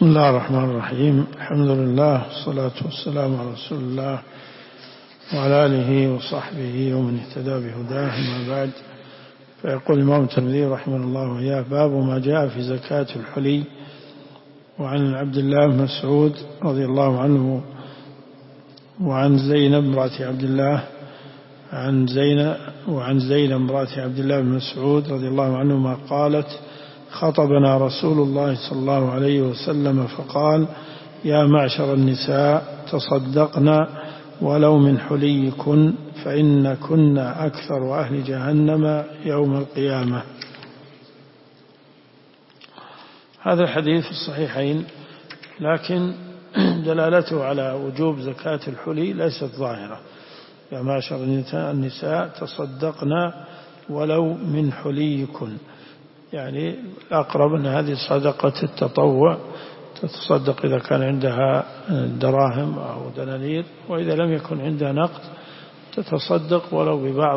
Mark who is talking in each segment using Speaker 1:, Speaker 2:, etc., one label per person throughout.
Speaker 1: بسم الله الرحمن الرحيم. الحمد لله والصلاة والسلام على رسول الله وعلى آله وصحبه ومن اهتدى بهداه، أما بعد. فيقول الإمام الترمذي رحمه الله وإياه: باب ما جاء في زكاة الحلي. وعن عبد الله بن مسعود رضي الله عنه وعن زينب امرأة عبد الله وعن زينب امرأة عبد الله بن مسعود رضي الله عنهما قالت: خطبنا رسول الله صلى الله عليه وسلم فقال: يا معشر النساء تصدقنا ولو من حليكن فإن كنا أكثر أهل جهنم يوم القيامة. هذا الحديث في الصحيحين، لكن دلالته على وجوب زكاة الحلي ليست ظاهرة. يا معشر النساء تصدقنا ولو من حليكن، يعني الأقرب أن هذه صدقة التطوع، تتصدق إذا كان عندها دراهم أو دنانير، وإذا لم يكن عندها نقد تتصدق ولو ببعض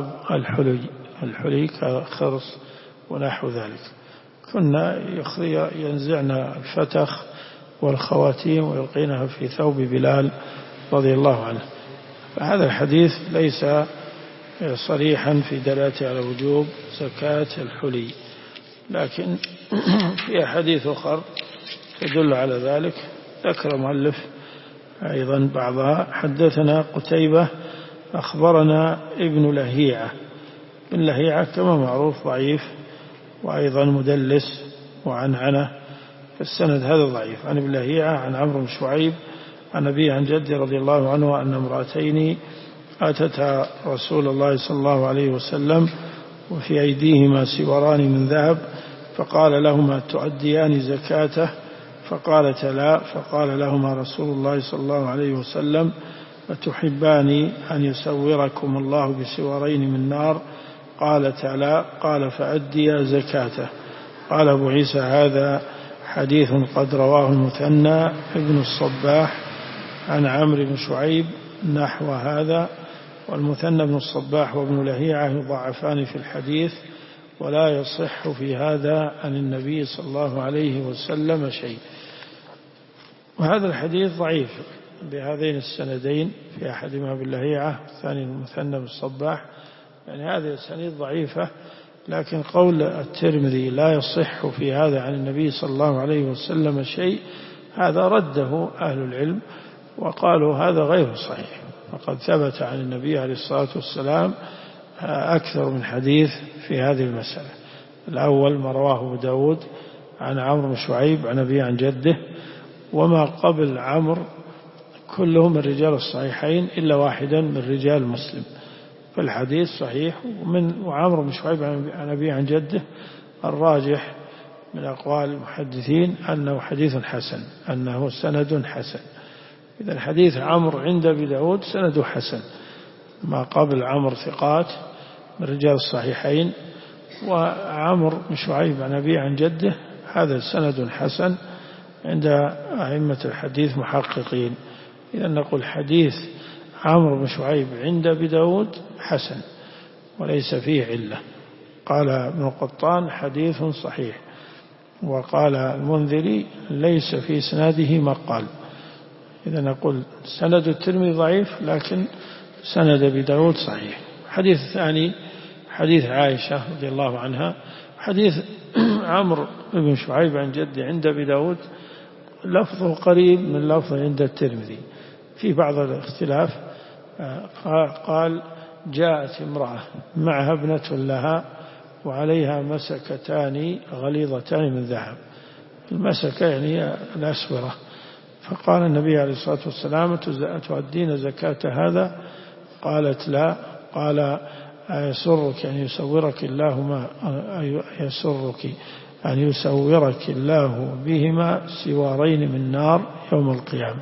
Speaker 1: الحلي كخرص ونحو ذلك. كنا ينزعن الفتخ والخواتيم ويلقينها في ثوب بلال رضي الله عنه. فهذا الحديث ليس صريحا في دلالته على وجوب زكاة الحلي، لكن في أحاديث أخرى تدل على ذلك، ذكر مؤلف أيضا بعضها. حدثنا قتيبة أخبرنا ابن لهيعة. ابن لهيعة كما معروف ضعيف، وأيضا مدلس وعنعنة، فالسند هذا ضعيف. عن ابن لهيعة عن عمرو بن شعيب عن أبيه عن جده رضي الله عنه أن امرأتين أتتا رسول الله صلى الله عليه وسلم وفي أيديهما سوران من ذهب، فقال لهما: تؤديان زكاته؟ فقالت: لا. فقال لهما رسول الله صلى الله عليه وسلم: أتحبان أن يسوركم الله بسورين من نار؟ قالت: لا. قال: فأديا زكاته. قال أبو عيسى: هذا حديث قد رواه المثنى ابن الصباح عن عمرو بن شعيب نحو هذا، والمثنى بن الصباح وابن لهيعة يضعفان في الحديث، ولا يصح في هذا عن النبي صلى الله عليه وسلم شيء. وهذا الحديث ضعيف بهذين السندين، في أحدهما ابن لهيعة والثاني المثنى بن الصباح، يعني هذه السند ضعيفة. لكن قول الترمذي لا يصح في هذا عن النبي صلى الله عليه وسلم شيء، هذا رده أهل العلم وقالوا هذا غير صحيح، وقد ثبت عن النبي عليه الصلاة والسلام أكثر من حديث في هذه المسألة. الأول ما رواه أبو داود عن عمرو بن شعيب عن أبيه عن جده، وما قبل عمرو كلهم من رجال الصحيحين إلا واحدا من رجال مسلم، فالحديث صحيح. وعمرو بن شعيب عن أبيه عن جده الراجح من أقوال المحدثين أنه حديث حسن، أنه سند حسن. إذا حديث عمرو عند أبي داود سنده حسن، ما قبل عمرو ثقات من رجال الصحيحين، وعمرو بن شعيب عن أبيه عن جده هذا سند حسن عند أئمة الحديث محققين. إذا نقول حديث عمرو بن شعيب عند أبي داود حسن وليس فيه علة. قال ابن القطان: حديث صحيح. وقال المنذري: ليس في سناده مقال. إذا نقول سند الترمذي ضعيف، لكن سند أبي داود صحيح. حديث الثاني حديث عائشة رضي الله عنها. حديث عمرو بن شعيب عن جده عند أبي داود لفظه قريب من لفظه عند الترمذي، في بعض الاختلاف. قال: جاءت امرأة معها ابنة لها وعليها مسكتان غليظتان من ذهب. المسكة يعني الأسورة. فقال النبي عليه الصلاة والسلام: تؤدين زكاة هذا؟ قالت: لا. قال: أيسرك أن يسورك الله بهما سوارين من نار يوم القيامة؟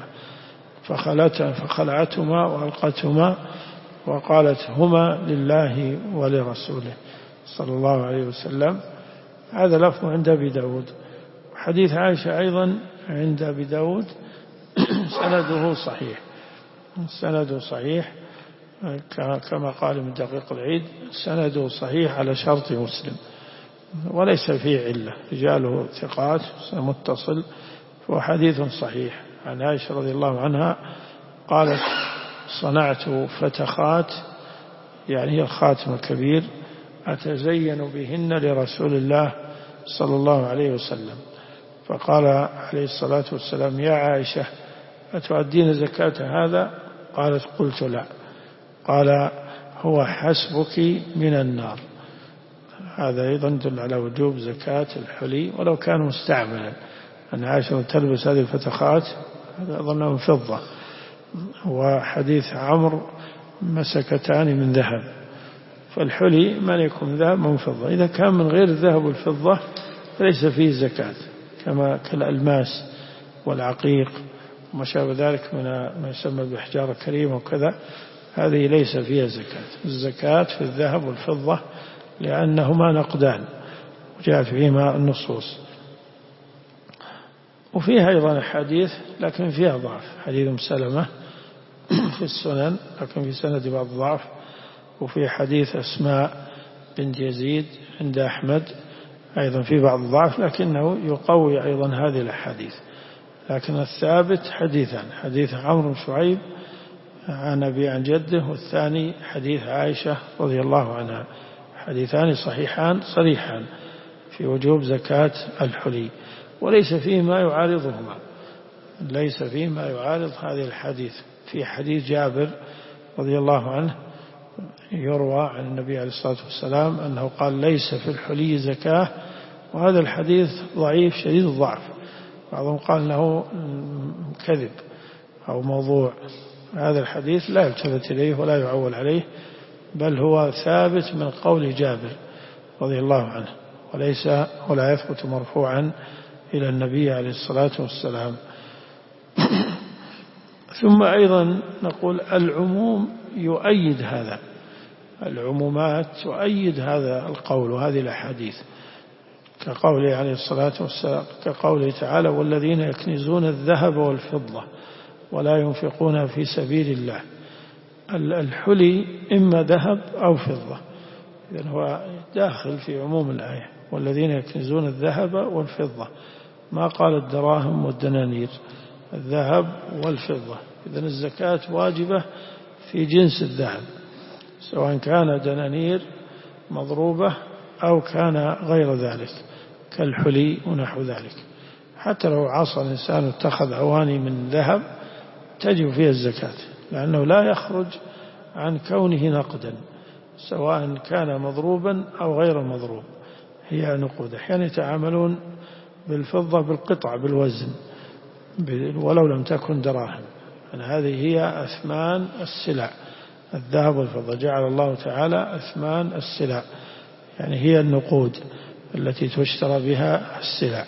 Speaker 1: فخلعتهما وألقتهما وقالت: هما لله ولرسوله صلى الله عليه وسلم. هذا لفظ عند أبي داود. حديث عائشة أيضا عند أبي داود سنده صحيح، سنده صحيح كما قال ابن دقيق العيد: سنده صحيح على شرط مسلم وليس فيه علة، رجاله ثقات متصل هو حديث صحيح عن عائشة رضي الله عنها قالت صنعت فتخات، يعني هي الخاتم الكبير، أتزين بهن لرسول الله صلى الله عليه وسلم، فقال عليه الصلاة والسلام يا عائشة أتؤدين زكاة هذا؟ قالت قلت لا. قال هو حسبك من النار. هذا أيضا يدل على وجوب زكاة الحلي ولو كان مستعملا، أن عائشة تلبس هذه الفتخات هذا أظنه من فضة، وحديث عمرو مسكتان من ذهب، فالحلي من يكون من ذهب من فضة. إذا كان من غير الذهب والفضة فليس فيه زكاة، كما كالألماس والعقيق وما شابه ذلك من ما يسمى بأحجار الكريمة وكذا، هذه ليس فيها زكاة. الزكاة في الذهب والفضة لأنهما نقدان وجاء فيهما النصوص. وفيها أيضا حديث لكن فيها ضعف، حديث سلمة في السنن لكن في سند بعض ضعف، وفي حديث أسماء بنت يزيد عند أحمد أيضا في بعض ضعف، لكنه يقوي أيضا هذه الأحاديث. لكن الثابت حديثان، حديث عمرو بن شعيب عن أبي عن جده، والثاني حديث عائشة رضي الله عنها، حديثان صحيحان صريحان في وجوب زكاة الحلي، وليس فيه ما يعارضهما، ليس فيه ما يعارض هذه الحديث. في حديث جابر رضي الله عنه يروى عن النبي عليه الصلاة والسلام أنه قال ليس في الحلي زكاة، وهذا الحديث ضعيف شديد الضعف، بعضهم قال أنه كذب أو موضوع. هذا الحديث لا يلتفت إليه ولا يعول عليه، بل هو ثابت من قول جابر رضي الله عنه، وليس ولا يثبت مرفوعا إلى النبي عليه الصلاة والسلام. ثم أيضا نقول العموم يؤيد هذا، العمومات تؤيد هذا القول وهذه الأحاديث، كقوله عليه الصلاة والسلام، كقوله تعالى والذين يكنزون الذهب والفضة ولا ينفقونها في سبيل الله. الحلي إما ذهب أو فضة، إذن هو داخل في عموم الآية، والذين يكنزون الذهب والفضة، ما قال الدراهم والدنانير، الذهب والفضة. إذن الزكاة واجبة في جنس الذهب، سواء كان دنانير مضروبة أو كان غير ذلك كالحلي ونحو ذلك. حتى لو عصى الإنسان اتخذ أواني من ذهب تجب فيها الزكاة، لأنه لا يخرج عن كونه نقدا، سواء كان مضروبا أو غير مضروب، هي نقود. أحيانا يتعاملون بالفضة بالقطع بالوزن ولو لم تكن دراهم، هذه هي أثمان السلع، الذهب والفضة جعل الله تعالى أثمان السلع، يعني هي النقود التي تشترى بها السلع.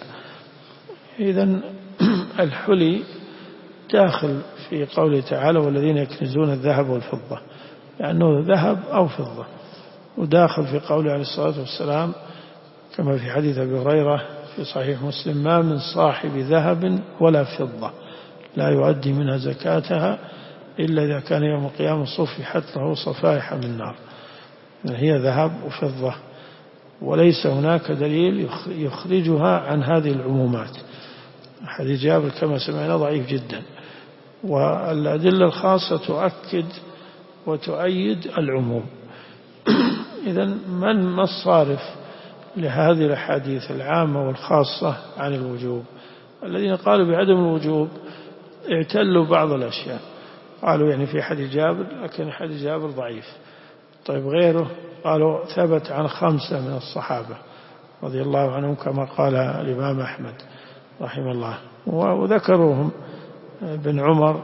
Speaker 1: إذن الحلي داخل في قوله تعالى والذين يكنزون الذهب والفضة، لأنه ذهب أو فضة، وداخل في قوله عليه الصلاة والسلام كما في حديث أبي هريرة في صحيح مسلم ما من صاحب ذهب ولا فضة لا يؤدي منها زكاتها إلا إذا كان يوم القيامة صفحت له صفائح من نار. هي ذهب وفضة، وليس هناك دليل يخرجها عن هذه العمومات. حديث جابر كما سمعنا ضعيف جدا، والأدلة الخاصة تؤكد وتؤيد العموم. إذن ما الصارف لهذه الأحاديث العامة والخاصة عن الوجوب؟ الذين قالوا بعدم الوجوب اعتلوا بعض الأشياء، قالوا يعني في حديث جابر، لكن حديث جابر ضعيف. طيب غيره قالوا ثبت عن 5 من الصحابة رضي الله عنهم كما قال الإمام أحمد رحمه الله، وذكروهم بن عمر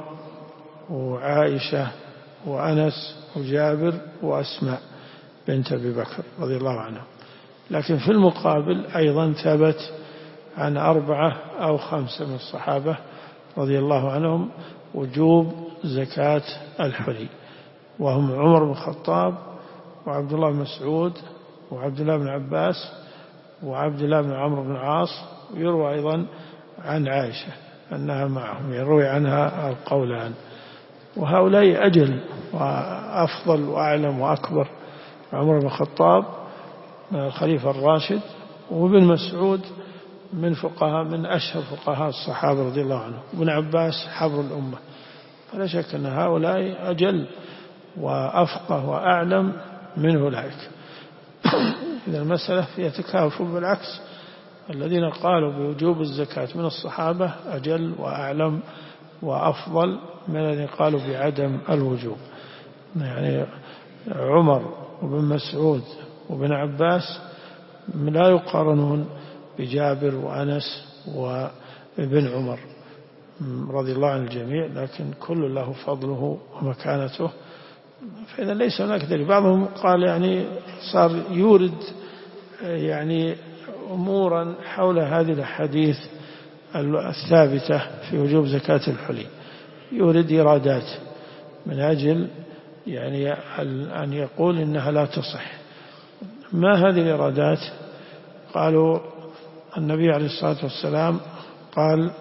Speaker 1: وعائشة وأنس وجابر وأسماء بنت أبي بكر رضي الله عنهم. لكن في المقابل أيضا ثبت عن 4 أو 5 من الصحابة رضي الله عنهم وجوب زكاة الحلي، وهم عمر بن الخطاب وعبد الله بن مسعود وعبد الله بن عباس وعبد الله بن عمرو بن العاص. ويروى أيضا عن عائشة أنها معهم، يروي عنها القولان. وهؤلاء أجل وأفضل وأعلم وأكبر، عمر بن الخطاب الخليفة الراشد، وابن مسعود من أشهر فقهاء الصحابة رضي الله عنهم، ابن عباس حبر الأمة، فلا شك أن هؤلاء أجل وأفقه وأعلم من أولئك. إذا المسألة فيها تكافؤ، بالعكس الذين قالوا بوجوب الزكاة من الصحابة أجل وأعلم وأفضل من الذين قالوا بعدم الوجوب. يعني عمر وابن مسعود وابن عباس لا يقارنون بجابر وأنس وابن عمر رضي الله عن الجميع، لكن كل له فضله ومكانته. فإذا ليس هناك دليل. بعضهم قال يعني صار يورد يعني أمورا حول هذه الأحاديث الثابتة في وجوب زكاة الحلي، يورد إرادات من أجل يعني أن يقول إنها لا تصح. ما هذه الإرادات؟ قالوا النبي عليه الصلاة والسلام قال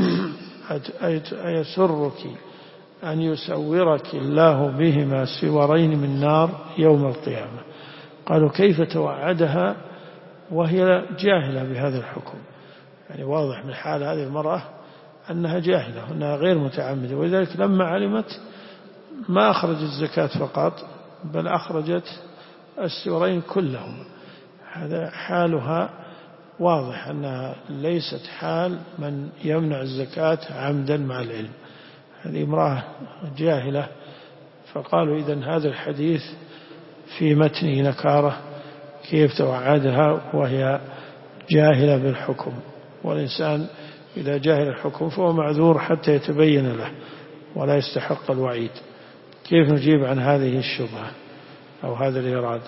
Speaker 1: أيسرك أن يسورك الله بهما سورين من نار يوم القيامة. قالوا كيف توعدها وهي جاهلة بهذا الحكم؟ يعني واضح من حال هذه المرأة أنها جاهلة، أنها غير متعمدة، ولذلك لما علمت ما أخرجت الزكاة فقط، بل أخرجت السورين كلهم. هذا حالها واضح أنها ليست حال من يمنع الزكاة عمدا مع العلم، هذه امرأة جاهلة. فقالوا إذن هذا الحديث في متنه نكارة، كيف توعدها وهي جاهلة بالحكم؟ والإنسان إذا جاهل الحكم فهو معذور حتى يتبين له ولا يستحق الوعيد. كيف نجيب عن هذه الشبهة أو هذا الإراد؟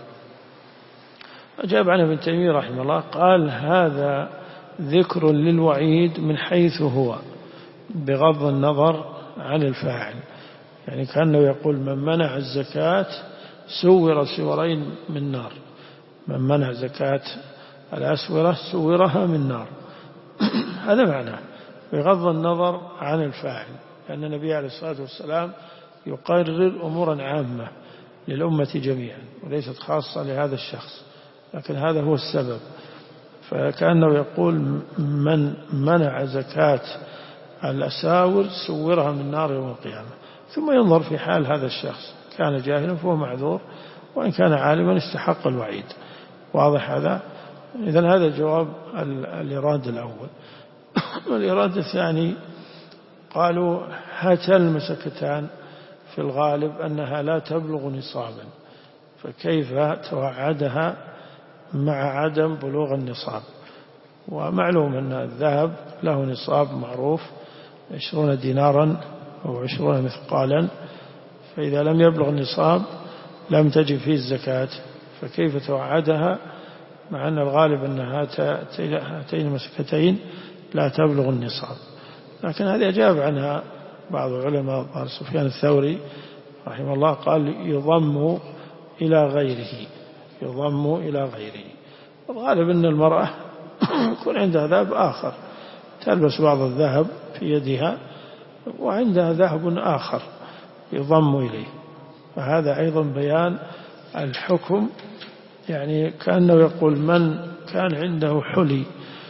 Speaker 1: أجاب عنه ابن تيمية رحمه الله، قال هذا ذكر للوعيد من حيث هو بغض النظر عن الفاعل. يعني كأنه يقول من منع الزكاة سور سورين من نار، من منع زكاة الأسورة سورها من نار. هذا معناه بغض النظر عن الفاعل، لأن النبي عليه الصلاة والسلام يقرر أمورا عامة للأمة جميعا وليست خاصة لهذا الشخص، لكن هذا هو السبب. فكأنه يقول من منع زكاة الأساور سورها من نار يوم القيامة، ثم ينظر في حال هذا الشخص، كان جاهلا فهو معذور، وإن كان عالما استحق الوعيد. واضح هذا؟ إذن هذا جواب الإرادة الأول. والإرادة الثاني قالوا هاتان المسكتان في الغالب أنها لا تبلغ نصابا، فكيف توعدها مع عدم بلوغ النصاب؟ ومعلوم أن الذهب له نصاب معروف 20 دينارا أو 20 مثقالا، فإذا لم يبلغ النصاب لم تجب فيه الزكاة، فكيف توعدها مع أن الغالب أن هاتين المسكتين لا تبلغ النصاب؟ لكن هذه أجاب عنها بعض العلماء. سفيان الثوري رحمه الله قال يضم إلى غيره، يضم إلى غيره. الغالب أن المرأة يكون عندها ذهب آخر، تلبس بعض الذهب في يدها وعندها ذهب آخر يضم إليه، فهذا أيضا بيان الحكم. يعني كأنه يقول من كان عنده حلي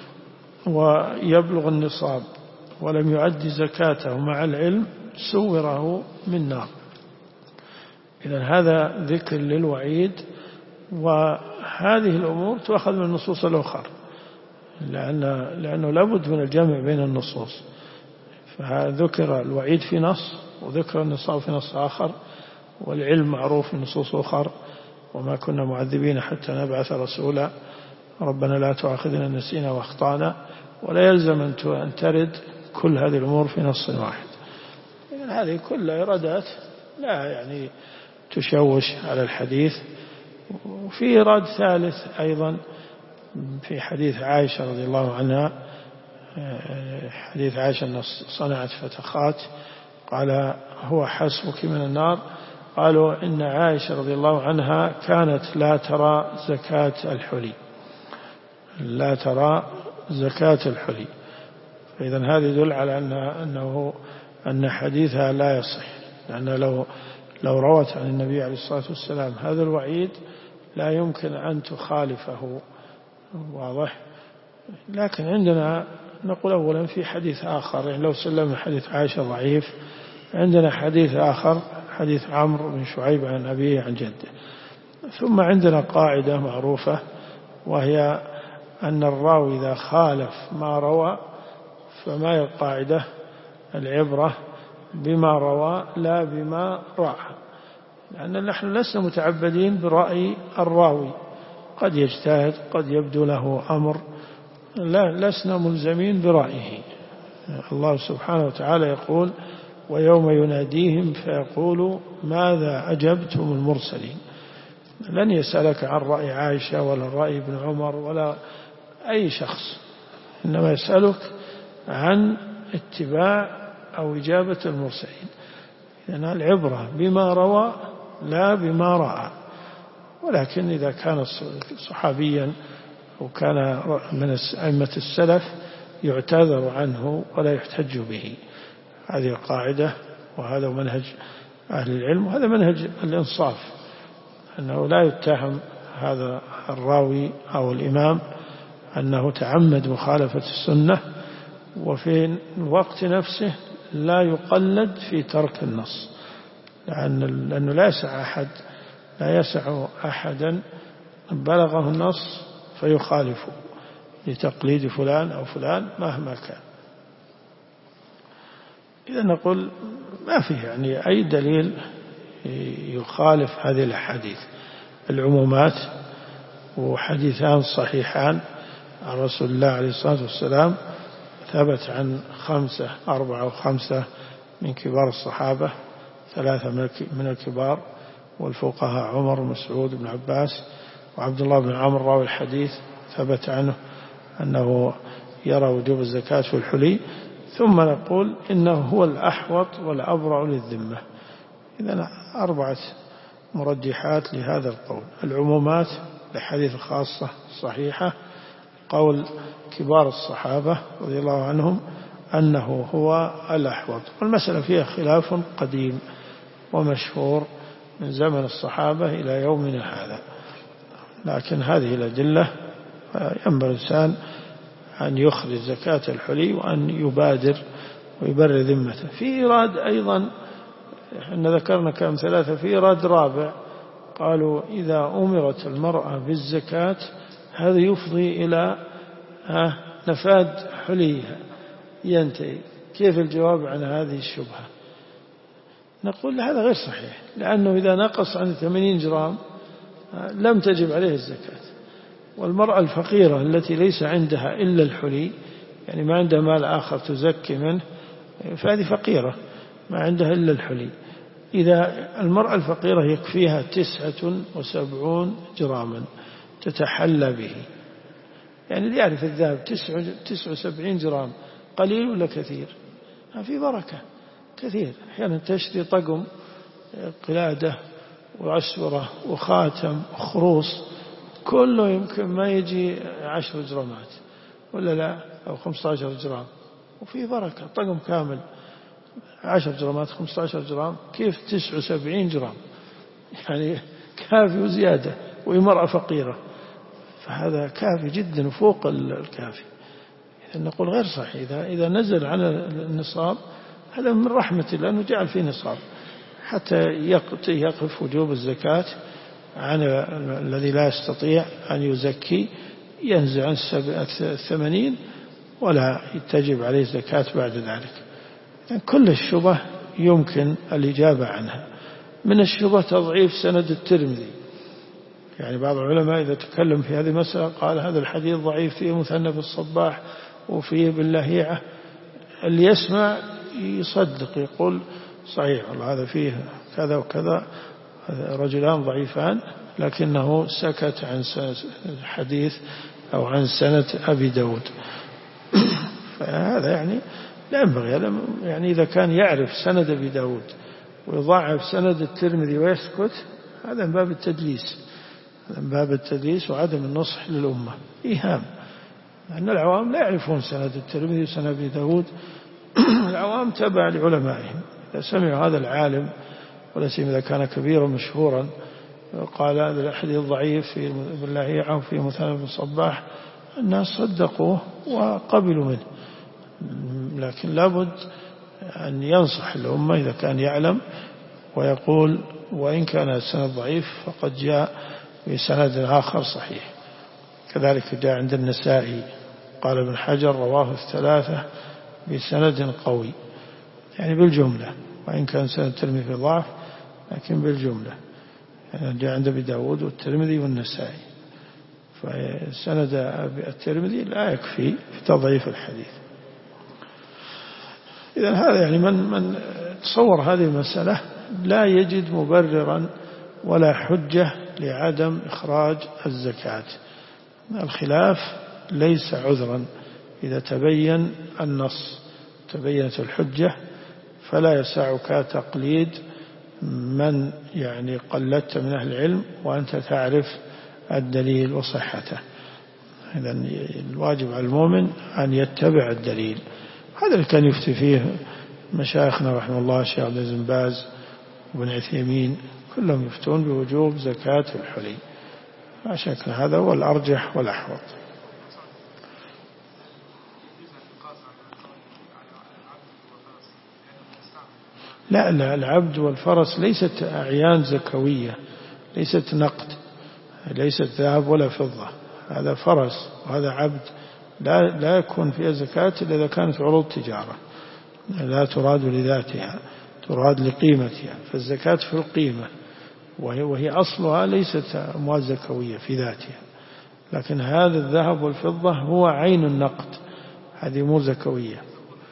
Speaker 1: ويبلغ النصاب ولم يؤدي زكاته مع العلم سوره من نار. إذن هذا ذكر للوعيد، وهذه الأمور تؤخذ من النصوص الأخرى، لأنه لابد من الجمع بين النصوص. فذكر الوعيد في نص، وذكر النصاب في نص آخر، والعلم معروف في نصوص أخرى، وما كنا معذبين حتى نبعث رسولا، ربنا لا تؤاخذنا إن نسينا واخطأنا، ولا يلزم أن ترد كل هذه الأمور في نص واحد. يعني هذه كلها إرادات لا يعني تشوش على الحديث. وفي إراد ثالث أيضا في حديث عائشة رضي الله عنها، حديث عائشة أن صنعت فتخات، قال هو حسبك من النار. قالوا إن عائشة رضي الله عنها كانت لا ترى زكاة الحلي، لا ترى زكاة الحلي. فإذا هذا يدل على أن حديثها لا يصح، لأن لو روت عن النبي عليه الصلاة والسلام هذا الوعيد لا يمكن أن تخالفه. واضح؟ لكن عندنا نقول أولا في حديث آخر، يعني لو سلمنا حديث عائشة ضعيف، عندنا حديث آخر حديث عمرو بن شعيب عن أبيه عن جده. ثم عندنا قاعدة معروفة، وهي أن الراوي إذا خالف ما روى فما هي القاعدة؟ العبرة بما روى لا بما رأى، لأن نحن لسنا متعبدين برأي الراوي، قد يجتهد، قد يبدو له أمر، لسنا ملزمين برأيه. الله سبحانه وتعالى يقول: ويوم يناديهم فيقول ماذا أجبتم المرسلين. لن يسألك عن رأي عائشة ولا رأي ابن عمر ولا أي شخص، إنما يسألك عن اتباع أو إجابة المرسلين. لأن العبرة بما روى لا بما رأى. ولكن إذا كان صحابيا أو كان من أئمة السلف يعتذر عنه ولا يحتج به. هذه القاعدة، وهذا منهج أهل العلم، وهذا منهج الإنصاف، أنه لا يتهم هذا الراوي أو الإمام أنه تعمد مخالفة السنة، وفي الوقت نفسه لا يقلد في ترك النص، لأنه لا يسع أحدا بلغه النص فيخالفه لتقليد فلان أو فلان مهما كان. إذا نقول ما فيه يعني أي دليل يخالف هذه الأحاديث. العمومات وحديثان صحيحان عن رسول الله عليه الصلاة والسلام، ثبت عن 4 أو 5 من كبار الصحابة، 3 من الكبار والفقهاء، عمر ومسعود بن عباس وعبد الله بن عمرو راوي الحديث، ثبت عنه أنه يرى وجوب الزكاة في الحلي. ثم نقول إنه هو الأحوط والأبرع للذمة. إذن 4 مرجحات لهذا القول: العمومات لحديث خاصة صحيحة، قول كبار الصحابة رضي الله عنهم أنه هو الأحوط، والمسألة فيها خلاف قديم ومشهور من زمن الصحابة إلى يومنا هذا، لكن هذه الأدلة ينبغي الإنسان أن يخرج زكاة الحلي وأن يبادر ويبرر ذمته. في إيراد أيضا، إحنا ذكرنا كم 3، في إيراد رابع، قالوا إذا أمرت المرأة بالزكاة هذا يفضي إلى نفاد حليها ينتهي. كيف الجواب عن هذه الشبهة؟ نقول هذا غير صحيح، لأنه إذا نقص عن 80 جرام لم تجب عليه الزكاة. والمرأة الفقيرة التي ليس عندها إلا الحلي، يعني ما عندها مال آخر تزكي منه، فهذه فقيرة ما عندها إلا الحلي. إذا المرأة الفقيرة يكفيها 79 جراما تتحلى به، يعني اللي يعرف الذهب 79 جرام قليل ولا كثير؟ في بركة كثير. أحيانا تشتري طقم قلادة وعسورة وخاتم وخروص كله يمكن ما يجي 10 جرامات ولا لا، أو 15 جرام، وفي بركة. طقم كامل 10 جرامات 15 جرام، كيف 79 جرام؟ يعني كافي وزيادة، ومرأة فقيرة، فهذا كافي جدا وفوق الكافي. إذا نقول غير صحيح. إذا نزل على النصاب هذا من رحمة الله أنه جعل فيه نصاب حتى يقف وجوب الزكاة عن الذي لا يستطيع أن يزكي، ينزل عن 80 ولا تجب عليه زكاة بعد ذلك. يعني كل الشبه يمكن الإجابة عنها. من الشبه تضعيف سند الترمذي، يعني بعض العلماء إذا تكلم في هذه المسألة قال هذا الحديث ضعيف، فيه مثنى بالصباح وفيه باللهيعة. اللي يسمع يصدق يقول صحيح والله هذا فيه كذا وكذا، رجلان ضعيفان، لكنه سكت عن حديث أو عن سنة أبي داود. فهذا يعني لا ينبغي، يعني إذا كان يعرف سند أبي داود ويضاعف سند الترمذي ويسكت، هذا من باب التدليس، من باب التدليس وعدم النصح للأمة، إيهام. لأن العوام لا يعرفون سند الترمذي وسند أبي داود. العوام تبع لعلمائهم، إذا سمعوا هذا العالم ولا سيما إذا كان كبيرا مشهورا قال هذا الحديث ضعيف في باللهيعة وفي مثنى بن صباح، الناس صدقوه وقبلوا منه، لكن لابد أن ينصح الأمة إذا كان يعلم ويقول وإن كان السند ضعيف فقد جاء بسند آخر صحيح. كذلك جاء عند النسائي قال ابن حجر رواه الثلاثة بسند قوي، يعني بالجملة، وإن كان سند الترمذي ضعف لكن بالجملة، يعني جاء عند أبي داود والترمذي والنسائي، فسند الترمذي لا يكفي في تضعيف الحديث. إذن هذا يعني من تصور هذه المسألة لا يجد مبررا ولا حجة لعدم إخراج الزكاة. الخلاف ليس عذرا، إذا تبين النص تبينت الحجة فلا يسعك تقليد من يعني قلدت من أهل العلم وأنت تعرف الدليل وصحته. إذن الواجب على المؤمن أن يتبع الدليل. هذا اللي كان يفتي فيه مشايخنا رحمه الله، الشيخ عبد العزيز بن باز وابن عثيمين، كلهم يفتون بوجوب زكاة الحلي، لا شك هذا هو الأرجح والأحوط. لا العبد والفرس ليست أعيان زكوية، ليست نقد، ليست ذهب ولا فضة، هذا فرس وهذا عبد لا يكون فيها زكاة إلا إذا كانت عروض تجارة، لا تراد لذاتها، تراد لقيمتها، فالزكاة في القيمة، وهي أصلها ليست أموال زكوية في ذاتها. لكن هذا الذهب والفضة هو عين النقد، هذه مو زكوية،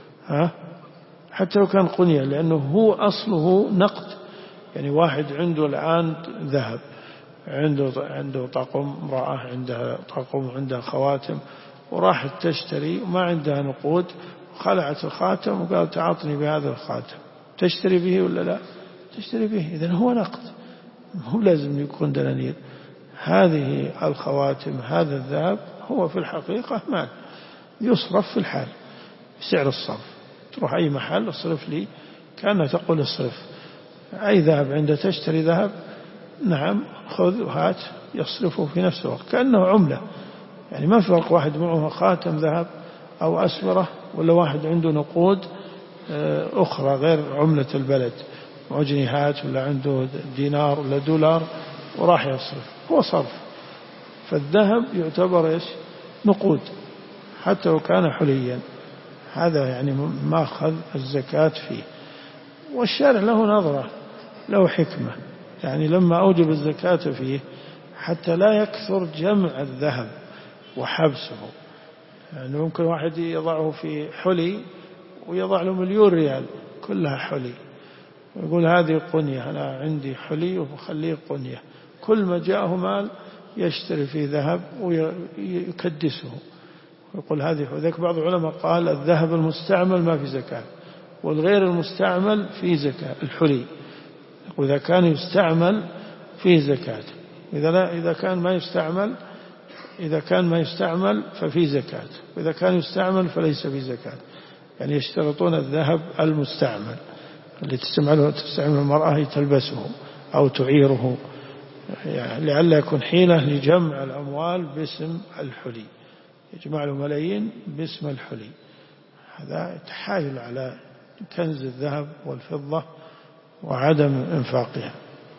Speaker 1: حتى لو كان قنية، لأنه هو أصله نقد. يعني واحد عنده الآن ذهب، عنده طاقم، امرأة عندها طاقم، عندها خواتم، وراحت تشتري وما عندها نقود، خلعت الخاتم وقالت تعطني بهذا الخاتم، تشتري به ولا لا؟ تشتري به. إذن هو نقد، هو لازم يكون دنانير. هذه الخواتم، هذا الذهب هو في الحقيقة مال يصرف في الحال بسعر الصرف. تروح أي محل اصرف لي، كأنها تقول اصرف أي ذهب، عند تشتري ذهب نعم خذ وهات، يصرفه في نفس الوقت كأنه عملة. يعني ما فرق واحد معه خاتم ذهب أو أسورة ولا واحد عنده نقود أخرى غير عملة البلد، جنيهات ولا عنده دينار ولا دولار وراح يصرف، هو صرف. فالذهب يعتبر إيش؟ نقود حتى لو كان حليا، هذا يعني ماخذ الزكاة فيه. والشارع له نظرة، له حكمة، يعني لما أوجب الزكاة فيه حتى لا يكثر جمع الذهب وحبسه. يعني ممكن واحد يضعه في حلي ويضع له 1,000,000 ريال كلها حلي، ويقول هذه قنية، أنا عندي حلي وخليه قنية، كل ما جاءه مال يشتري فيه ذهب ويكدسه ويقول هذه. وذلك بعض العلماء قال الذهب المستعمل ما في زكاة، والغير المستعمل فيه زكاة. الحلي وإذا كان يستعمل فيه زكاة، إذا كان ما يستعمل ففيه زكاة، وإذا كان يستعمل فليس فيه زكاة. يعني يشترطون الذهب المستعمل اللي تستعمله المرأة تلبسه أو تعيره، يعني لعل يكون حيلة لجمع الأموال باسم الحلي، يجمع له ملايين باسم الحلي. هذا تحايل على كنز الذهب والفضة وعدم انفاقها.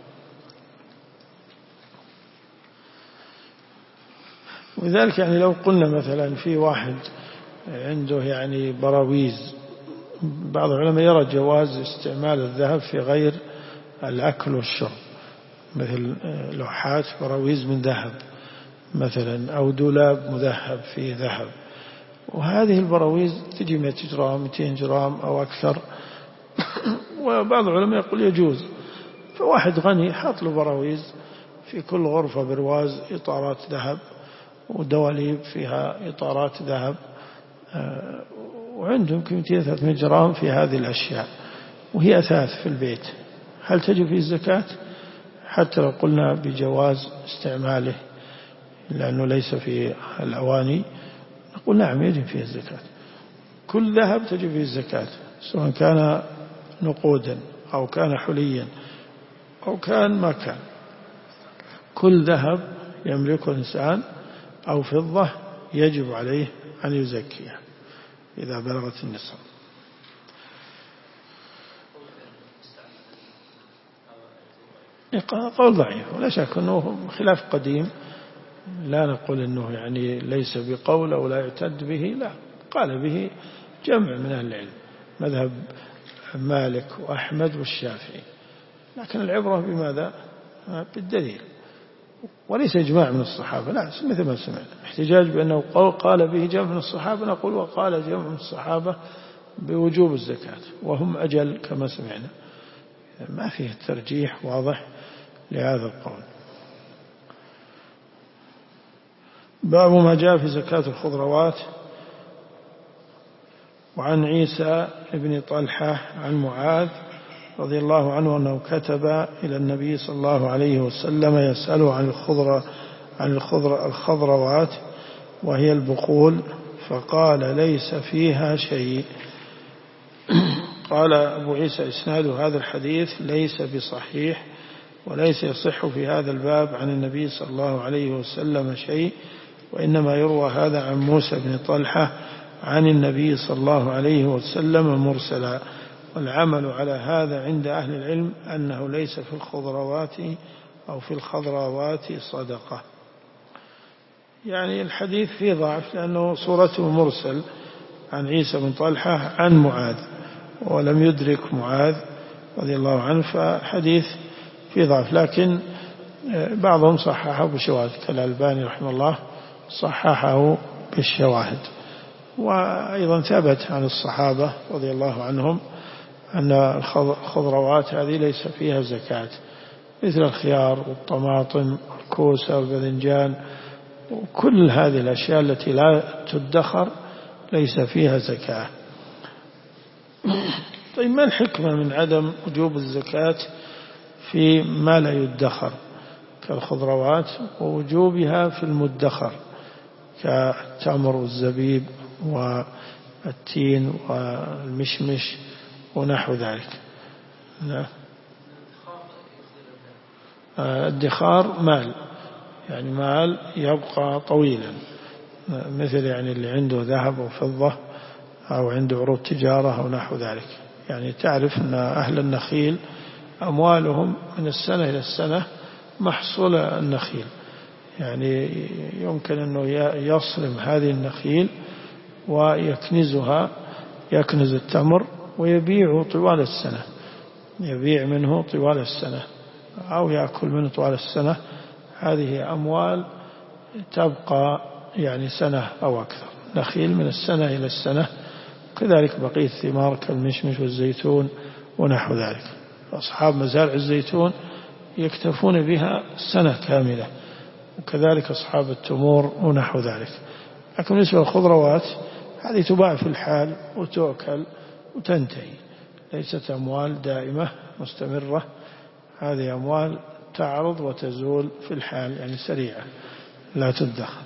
Speaker 1: ولذلك يعني لو قلنا مثلا في واحد عنده يعني براويز، بعض العلماء يرى جواز استعمال الذهب في غير الأكل والشرب، مثل لوحات براويز من ذهب مثلا، أو دولاب مذهب فيه ذهب، وهذه البراويز تجي 100 جرام 200 جرام أو أكثر. وبعض العلماء يقول يجوز. فواحد غني حط له براويز في كل غرفة برواز إطارات ذهب ودواليب فيها إطارات ذهب، وعندهم 200-300 جرام في هذه الأشياء، وهي أثاث في البيت، هل تجب فيه الزكاة؟ حتى لو قلنا بجواز استعماله لأنه ليس في الأواني، نقول نعم يجب فيه الزكاة. كل ذهب تجب فيه الزكاة، سواء كان نقودا أو كان حليا أو كان ما كان. كل ذهب يملكه الإنسان أو فضة يجب عليه أن يزكيها إذا بلغت النصاب. قول ضعيف ولا شك أنه خلاف قديم، لا نقول أنه يعني ليس بقول أو لا يعتد به، لا، قال به جمع من أهل العلم، مذهب مالك وأحمد والشافعي، لكن العبرة بماذا؟ بالدليل، وليس إجماع من الصحابة، لا، مثل ما سمعنا احتجاج بأنه قال به جمع من الصحابة، نقول وقال جمع من الصحابة بوجوب الزكاة وهم أجل كما سمعنا، ما فيه ترجيح واضح لهذا القول. باب ما جاء في زكاة الخضروات. وعن عيسى بن طلحة عن معاذ رضي الله عنه أنه كتب إلى النبي صلى الله عليه وسلم يسأله عن الخضروات وهي البقول، فقال ليس فيها شيء. قال أبو عيسى إسناد هذا الحديث ليس بصحيح، وليس يصح في هذا الباب عن النبي صلى الله عليه وسلم شيء، وإنما يروى هذا عن موسى بن طلحة عن النبي صلى الله عليه وسلم مرسلا، والعمل على هذا عند أهل العلم أنه ليس في الخضروات أو في الخضروات صدقة. يعني الحديث فيه ضعف لأنه صورته مرسل عن عيسى بن طلحة عن معاذ، ولم يدرك معاذ رضي الله عنه، فحديث فيه ضعف، لكن بعضهم صححه بشواهد كالألباني رحمه الله صححه بالشواهد. وأيضا ثبت عن الصحابة رضي الله عنهم أن الخضروات هذه ليس فيها زكاة، مثل الخيار والطماطم والكوسة والباذنجان وكل هذه الأشياء التي لا تدخر ليس فيها زكاة. طيب ما الحكمة من عدم وجوب الزكاة في ما لا يدخر كالخضروات ووجوبها في المدخر كالتمر والزبيب والتين والمشمش ونحو ذلك؟ الادخار مال، يعني مال يبقى طويلا، مثل يعني اللي عنده ذهب وفضة أو عنده عروض تجارة أو نحو ذلك. يعني تعرف أن أهل النخيل أموالهم من السنة إلى السنة محصول النخيل، يعني يمكن أنه يصرم هذه النخيل ويكنزها، يكنز التمر ويبيعه طوال السنة، يبيع منه طوال السنة أو يأكل منه طوال السنة. هذه أموال تبقى يعني سنة أو أكثر، نخيل من السنة إلى السنة، كذلك بقية الثمار كالمشمش والزيتون ونحو ذلك. أصحاب مزارع الزيتون يكتفون بها سنة كاملة، وكذلك أصحاب التمور ونحو ذلك. لكن بالنسبة للخضروات هذه تباع في الحال وتؤكل وتنتهي، ليست أموال دائمة مستمرة، هذه أموال تعرض وتزول في الحال، يعني سريعة لا تدخر.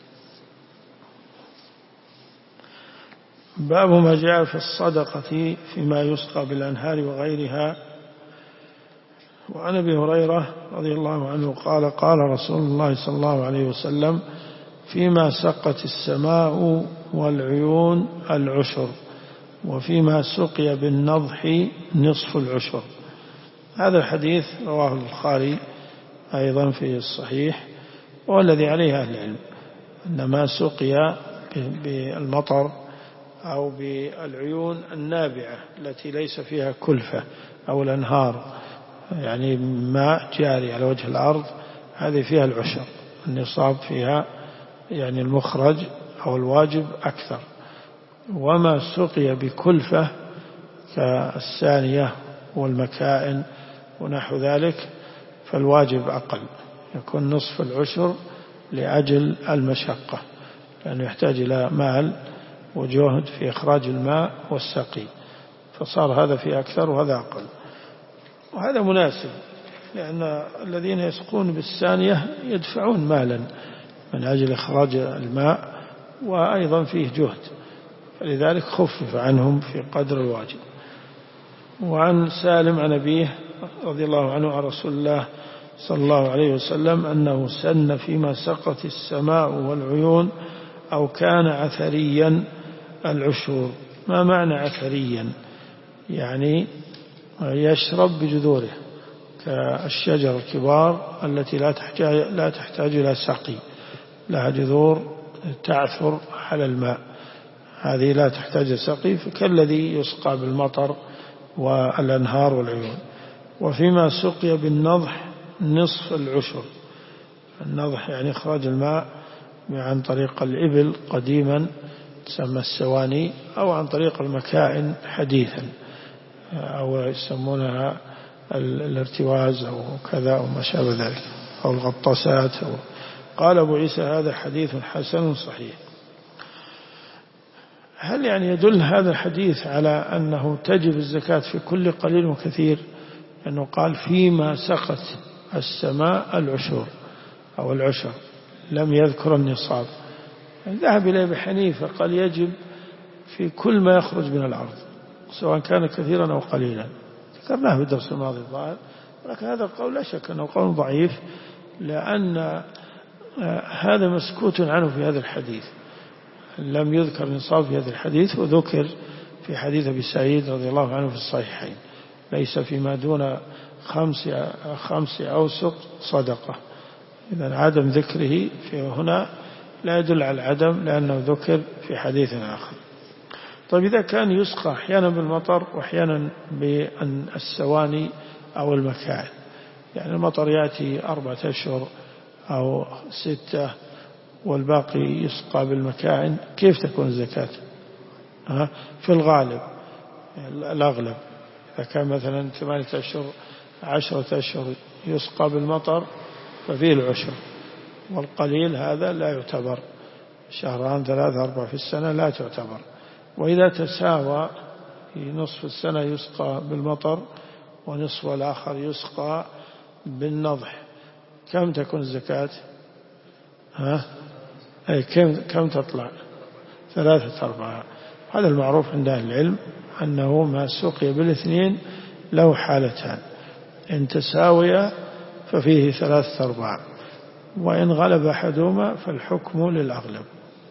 Speaker 1: باب ما جاء في الصدقة فيما يسقى بالأنهار وغيرها. وعن أبي هريرة رضي الله عنه قال قال رسول الله صلى الله عليه وسلم فيما سقت السماء والعيون العشر، وفيما سقي بالنضح نصف العشر. هذا الحديث رواه البخاري أيضا في الصحيح، والذي عليه أهل العلم أن ما سقي بالمطر أو بالعيون النابعة التي ليس فيها كلفة أو الأنهار، يعني ماء جاري على وجه الأرض، هذه فيها العشر، النصاب فيها يعني المخرج أو الواجب أكثر. وما سقي بكلفة كالسانية والمكائن ونحو ذلك فالواجب أقل، يكون نصف العشر لأجل المشقة، لأنه يحتاج إلى مال وجهد في إخراج الماء والسقي، فصار هذا في أكثر وهذا أقل. وهذا مناسب، لأن الذين يسقون بالسانية يدفعون مالا من أجل إخراج الماء، وأيضا فيه جهد، فلذلك خفف عنهم في قدر الواجب. وعن سالم عن أبيه رضي الله عنه عن رسول الله صلى الله عليه وسلم أنه سن فيما سقت السماء والعيون أو كان عثريا العشور. ما معنى عثريا؟ يعني يشرب بجذوره كالشجر الكبار التي لا تحتاج إلى سقي، لها جذور تعثر على الماء، هذه لا تحتاج سقي، فكالذي يسقى بالمطر والأنهار والعيون. وفيما سقي بالنضح نصف العشر. النضح يعني إخراج الماء عن طريق الإبل قديما تسمى السواني، أو عن طريق المكائن حديثا، أو يسمونها الارتواز أو كذا أو ما شابه ذلك، أو الغطاسات. قال أبو عيسى هذا حديث حسن صحيح. هل يعني يدل هذا الحديث على أنه تجب الزكاة في كل قليل وكثير؟ لأنه قال فيما سقت السماء العشور أو العشر، لم يذكر النصاب. ذهب إليه أبي حنيفة قال يجب في كل ما يخرج من الأرض سواء كان كثيرا أو قليلا، ذكرناه في الدرس الماضي الظاهر، ولكن هذا القول لا شك أنه قول ضعيف، لأن هذا مسكوت عنه في هذا الحديث. لم يذكر نصاب في هذا الحديث، وذكر في حديث أبي سعيد رضي الله عنه في الصحيحين ليس فيما دون 5 أوسق صدقة. إذن عدم ذكره في هنا لا يدل على العدم، لأنه ذكر في حديث آخر. طيب إذا كان يسقى أحيانا بالمطر وأحيانا بالسواني أو المكائن، يعني المطر يأتي 4 أشهر أو 6 والباقي يسقى بالمكائن، كيف تكون الزكاة؟ في الغالب الأغلب إذا كان مثلا 8 أشهر 10 أشهر يسقى بالمطر ففيه العشر، والقليل هذا لا يعتبر، 2 3 4 في السنة لا تعتبر. وإذا تساوى في نصف السنة يسقى بالمطر ونصف الآخر يسقى بالنضح، كم تكون الزكاة؟ كم تطلع؟ 3/4. هذا المعروف عند أهل العلم أنه ما سقي بالاثنين له حالتان، إن تساوي ففيه 3/4، وإن غلب أحدهما فالحكم للأغلب.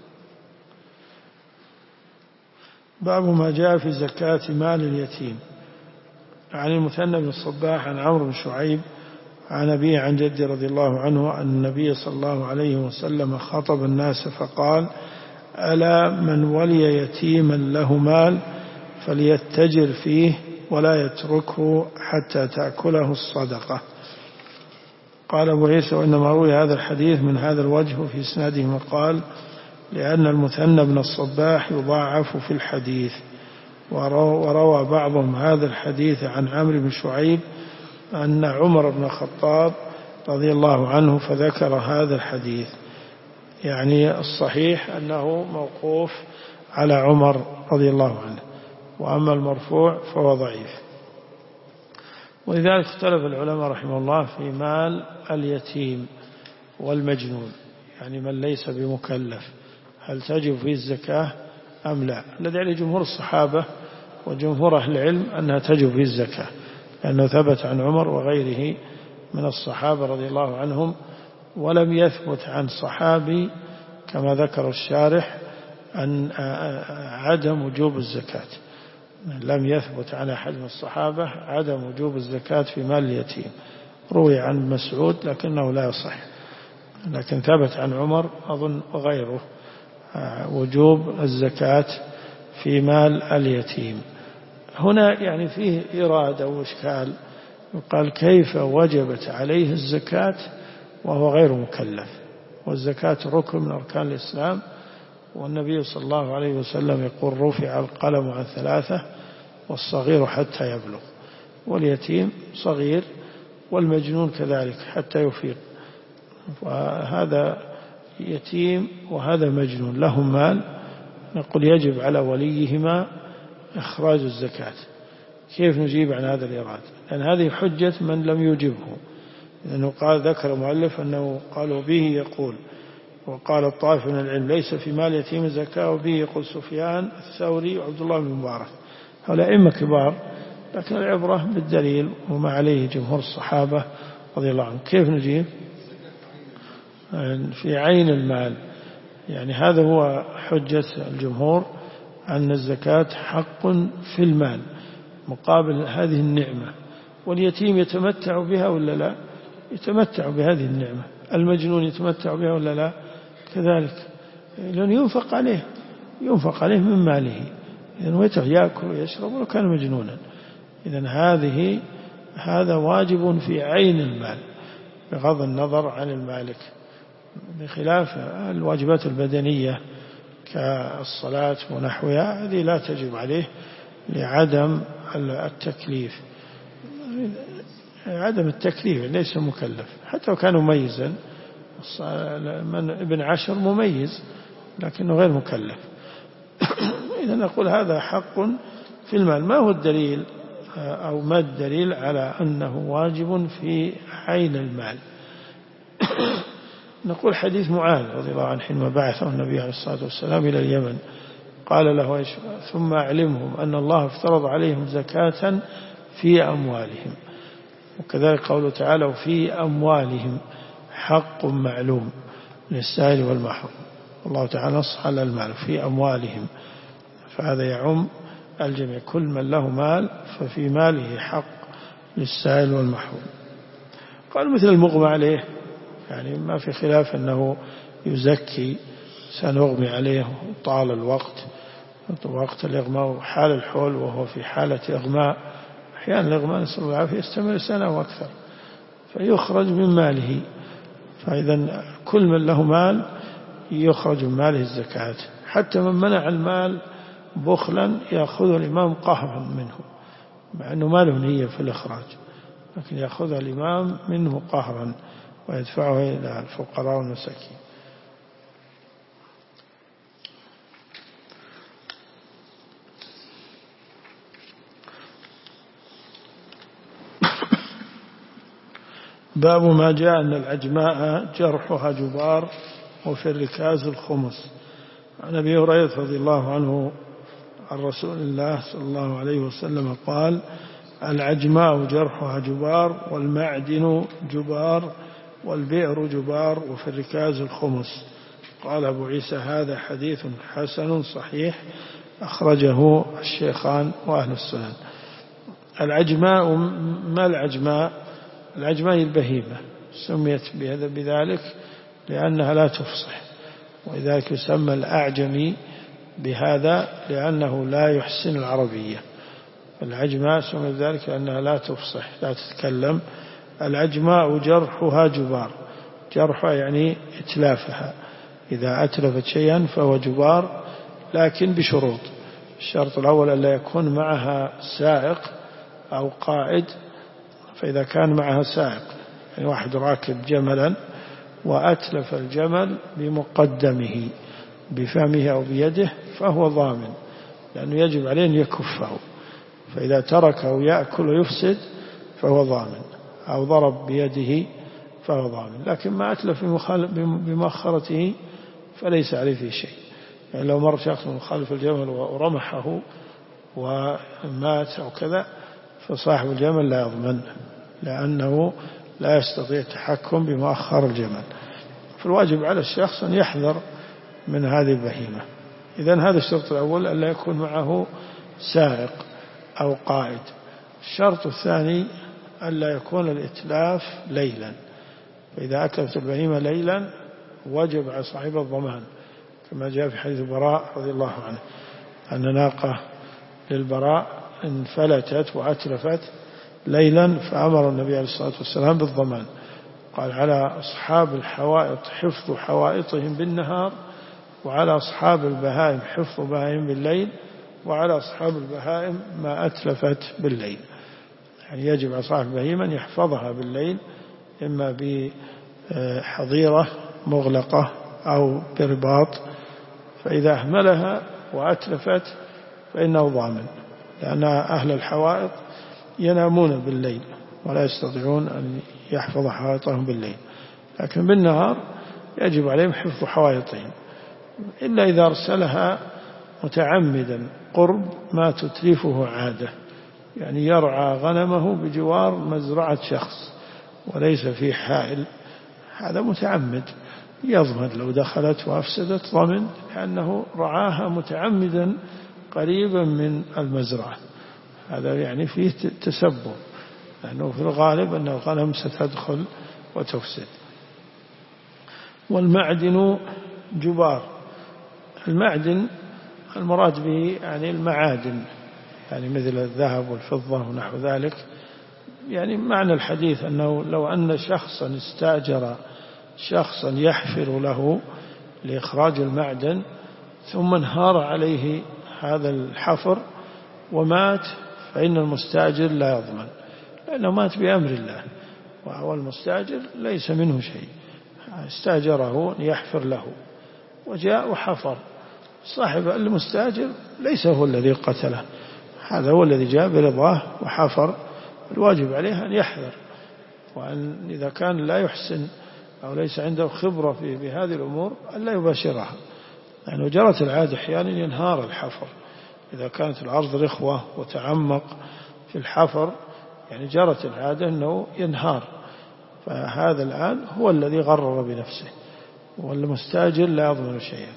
Speaker 1: باب ما جاء في زكاة مال اليتيم. عن المثنى بن الصباح عن عمرو بن شعيب عن أبيه عن جدي رضي الله عنه أن النبي صلى الله عليه وسلم خطب الناس فقال: ألا من ولي يتيما له مال فليتجر فيه ولا يتركه حتى تأكله الصدقة. قال أبو عيسى: وإنما روي هذا الحديث من هذا الوجه في إسناده مقال، لأن المثنى بن الصباح يضاعف في الحديث. وروى بعضهم هذا الحديث عن عمرو بن شعيب أن عمر بن الخطاب رضي الله عنه فذكر هذا الحديث، يعني الصحيح أنه موقوف على عمر رضي الله عنه، وأما المرفوع فهو ضعيف. ولذلك اختلف العلماء رحمه الله في مال اليتيم والمجنون، يعني من ليس بمكلف، هل تجب فيه الزكاة أم لا؟ الذي عليه جمهور الصحابة وجمهور أهل العلم أنها تجب فيه الزكاة، لأنه ثبت عن عمر وغيره من الصحابة رضي الله عنهم، ولم يثبت عن صحابي كما ذكر الشارح أن عدم وجوب الزكاة. لم يثبت عن أحد من الصحابة عدم وجوب الزكاة في مال اليتيم. روي عن مسعود لكنه لا يصح، لكن ثبت عن عمر أظن وغيره وجوب الزكاة في مال اليتيم. هنا يعني فيه إرادة وإشكال، يقال كيف وجبت عليه الزكاة وهو غير مكلف؟ والزكاة ركن من أركان الإسلام، والنبي صلى الله عليه وسلم يقول: رفع القلم عن 3 والصغير حتى يبلغ، واليتيم صغير، والمجنون كذلك حتى يفيق. وهذا يتيم وهذا مجنون لهم مال، نقول يجب على وليهما إخراج الزكاة. كيف نجيب عن هذا الإرادة؟ لأن هذه حجة من لم يجبه، لأنه قال ذكر المؤلف أنه قالوا به يقول، وقال الطائف من العلم ليس في مال يتيم زكاة، وبه يقول سفيان الثوري وعبد الله بن مبارك، هؤلاء أئمة كبار، لكن العبرة بالدليل وما عليه جمهور الصحابة رضي الله عنهم. كيف نجيب؟ في عين المال، يعني هذا هو حجة الجمهور أن الزكاة حق في المال مقابل هذه النعمة. واليتيم يتمتع بها ولا لا؟ يتمتع بهذه النعمة. المجنون يتمتع بها ولا لا؟ كذلك، لأنه ينفق عليه من ماله، إذن يأكل ويشرب ولو كان مجنونا. إذن هذا واجب في عين المال بغض النظر عن المالك، بخلاف الواجبات البدنية كالصلاة ونحوها، هذه لا تجب عليه لعدم التكليف. عدم التكليف ليس مكلف حتى لو كان مميزا. من ابن 10 مميز لكنه غير مكلف. إذا نقول هذا حق في المال. ما هو الدليل أو ما الدليل على أنه واجب في عين المال؟ نقول حديث معاذ رضي الله عنه حينما بعثه النبي عليه الصلاة والسلام إلى اليمن قال له ثم أعلمهم أن الله افترض عليهم زكاة في أموالهم. وكذلك قوله تعالى وفي أموالهم حق معلوم للسائل والمحروم. الله تعالى نص على المال في أموالهم، فهذا يعم الجميع، كل من له مال ففي ماله حق للسائل والمحروم. قال مثل المغمى عليه، يعني ما في خلاف أنه يزكي سنغمي عليه طال الوقت، وقت الإغماء وحال الحول وهو في حالة إغماء، أحيانا الإغماء نسأل الله العافية يستمر سنة وأكثر فيخرج من ماله. فإذا كل من له مال يخرج من ماله الزكاة. حتى من منع المال بخلا يأخذ الإمام قهرا منه، مع أنه ما له نية في الإخراج، لكن يأخذ الإمام منه قهرا ويدفعه إلى الفقراء والمساكين. باب ما جاء أن العجماء جرحها جبار وفي الركاز الخمس. عن أبي هريرة رضي الله عنه عن رسول الله صلى الله عليه وسلم قال العجماء جرحها جبار والمعدن جبار والبئر جبار وفي الركاز الخمس. قال أبو عيسى هذا حديث حسن صحيح أخرجه الشيخان وأهل السنن. العجماء، ما العجماء؟ العجماء البهيمة، سميت بذلك لأنها لا تفصح، ولذلك يسمى الأعجمي بهذا لأنه لا يحسن العربية. العجماء سميت ذلك لأنها لا تفصح لا تتكلم. العجماء جرحها جبار، جرحها يعني إتلافها، إذا أتلفت شيئا فهو جبار، لكن بشروط. الشرط الأول أن لا يكون معها سائق أو قائد، فإذا كان معها سائق يعني واحد راكب جملا وأتلف الجمل بمقدمه بفمه أو بيده فهو ضامن، لأنه يجب عليه أن يكفه، فإذا تركه يأكل ويفسد فهو ضامن، أو ضرب بيده فهو ضامن. لكن ما أتلف بمؤخرته فليس عليه في شيء. يعني لو مر شخص من خلف الجمل ورمحه ومات أو كذا فصاحب الجمل لا يضمن، لأنه لا يستطيع التحكم بمؤخر الجمل. فالواجب على الشخص أن يحذر من هذه البهيمة. إذن هذا الشرط الأول أن لا يكون معه سائق أو قائد. الشرط الثاني أن لا يكون الإتلاف ليلا، فإذا أتلفت البهيمة ليلا وجب على صاحب الضمان، كما جاء في حديث البراء رضي الله عنه أن ناقة للبراء انفلتت وأتلفت ليلا فأمر النبي عليه الصلاة والسلام بالضمان. قال على أصحاب الحوائط حفظ حوائطهم بالنهار، وعلى أصحاب البهائم حفظ بهائم بالليل، وعلى أصحاب البهائم ما أتلفت بالليل. يعني يجب على صاحب البهيمة أن يحفظها بالليل، إما بحظيرة مغلقة أو برباط، فإذا أهملها وأتلفت فإنه ضامن، لأن أهل الحوائط ينامون بالليل ولا يستطيعون أن يحفظ حوائطهم بالليل، لكن بالنهار يجب عليهم حفظ حوائطهم، إلا إذا أرسلها متعمدا قرب ما تتلفه عادة، يعني يرعى غنمه بجوار مزرعة شخص وليس في حائل، هذا متعمد يضمن لو دخلت وأفسدت ضمن، لأنه رعاها متعمدا قريبا من المزرعة. هذا يعني فيه تسبب، لأنه في الغالب أن الغنم ستدخل وتفسد. والمعدن جبار. المعدن المراد به يعني المعادن، يعني مثل الذهب والفضة ونحو ذلك. يعني معنى الحديث أنه لو أن شخصا استأجر شخصا يحفر له لإخراج المعدن ثم انهار عليه هذا الحفر ومات، فإن المستأجر لا يضمن، لأنه مات بأمر الله، وهو المستأجر ليس منه شيء، استأجره أن يحفر له وجاء وحفر. صاحب المستأجر ليس هو الذي قتله، هذا هو الذي جاء برضاه وحفر. الواجب عليه أن يحذر، وأن إذا كان لا يحسن أو ليس عنده خبرة بهذه الأمور أن لا يباشرها، لأنه جرت العادة أحيانا ينهار الحفر إذا كانت الأرض رخوة وتعمق في الحفر، يعني جرت العادة أنه ينهار. فهذا الآن هو الذي غرر بنفسه، والمستاجر لا يضمن شيئا.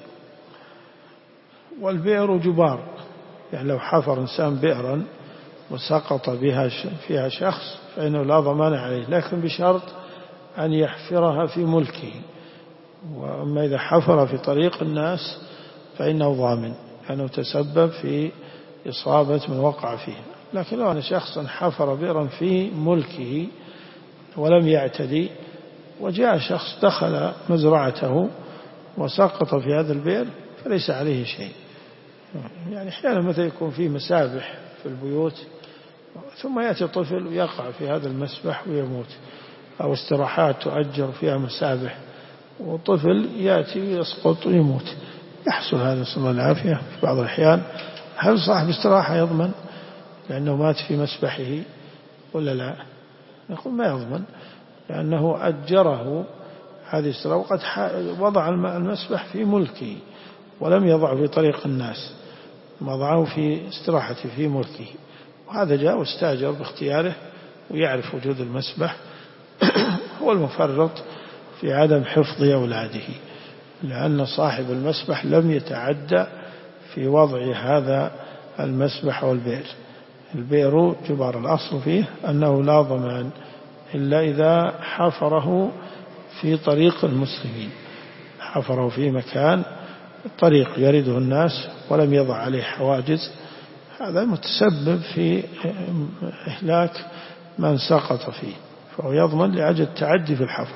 Speaker 1: والبئر جبار، يعني لو حفر إنسان بئرا وسقط فيها شخص فإنه لا ضمان عليه، لكن بشرط أن يحفرها في ملكه. وأما إذا حفر في طريق الناس فإنه ضامن، لأنه تسبب في إصابة من وقع فيه. لكن لو أن شخصا حفر بئرا في ملكه ولم يعتدي، وجاء شخص دخل مزرعته وسقط في هذا البئر فليس عليه شيء. يعني أحيانا مثل يكون فيه مسابح في البيوت ثم يأتي طفل ويقع في هذا المسبح ويموت، أو استراحات تؤجر فيها مسابح وطفل يأتي ويسقط ويموت، يحصل هذا نسأل الله العافية في بعض الأحيان. هل صاحب استراحة يضمن لأنه مات في مسبحه ولا لا؟ نقول ما يضمن، لأنه أجره هذه الاستراحة وقد وضع المسبح في ملكه ولم يضع في طريق الناس، وضعه في استراحته في ملكه، وهذا جاء واستأجر باختياره ويعرف وجود المسبح. هو المفرط في عدم حفظ أولاده، لأن صاحب المسبح لم يتعدى في وضع هذا المسبح والبئر. البئر جبار، الأصل فيه أنه لا ضمان إلا إذا حفره في طريق المسلمين، حفره في مكان طريق يرده الناس ولم يضع عليه حواجز، هذا متسبب في إهلاك من سقط فيه، فهو يضمن لأجل التعدي في الحفر.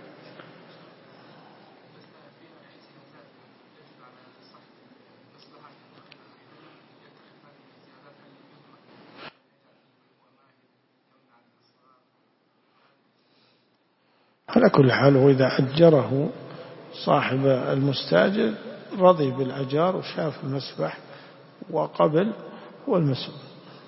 Speaker 1: على كل حال، وإذا أجره صاحب المستاجر رضي بالأجار وشاف المسبح وقبل، هو المسؤول.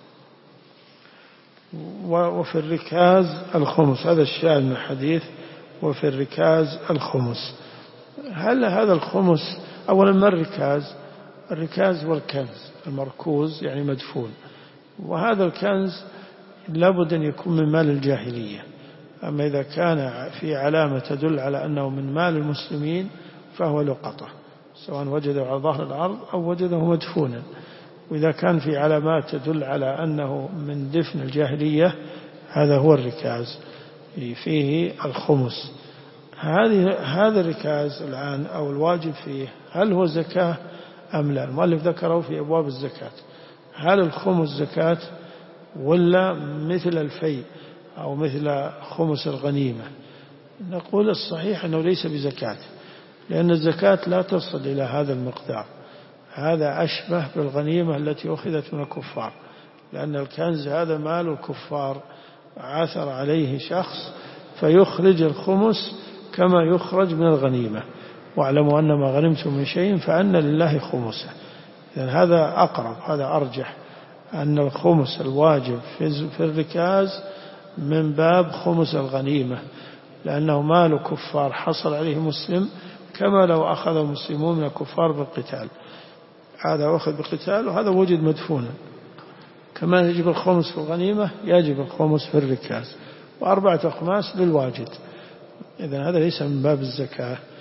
Speaker 1: وفي الركاز الخمس، هذا الشاهد من الحديث، وفي الركاز الخمس. هل هذا الخمس أولا ما الركاز؟ الركاز هو الكنز المركوز، يعني مدفون، وهذا الكنز لابد أن يكون من مال الجاهلية. أما إذا كان في علامة تدل على أنه من مال المسلمين فهو لقطة، سواء وجده على ظهر الأرض أو وجده مدفونا. وإذا كان في علامات تدل على أنه من دفن الجاهلية هذا هو الركاز، فيه الخمس. هذا الركاز الآن أو الواجب فيه هل هو زكاة أم لا؟ المؤلف ذكره في أبواب الزكاة. هل الخمس زكاة ولا مثل الفيء أو مثل خمس الغنيمة؟ نقول الصحيح أنه ليس بزكاة، لأن الزكاة لا تصل إلى هذا المقدار، هذا أشبه بالغنيمة التي أخذت من الكفار، لأن الكنز هذا مال الكفار عثر عليه شخص فيخرج الخمس كما يخرج من الغنيمة. واعلموا أن ما غنمتم من شيء فأن لله خمسه. إذن هذا أقرب، هذا أرجح، أن الخمس الواجب في الركاز من باب خمس الغنيمة، لأنه مال كفار حصل عليه مسلم، كما لو أخذ المسلمون من الكفار بالقتال، هذا أخذ بالقتال وهذا وجد مدفونا. كما يجب الخمس في الغنيمة يجب الخمس في الركاز، وأربعة أخماس للواجد. إذن هذا ليس من باب الزكاة،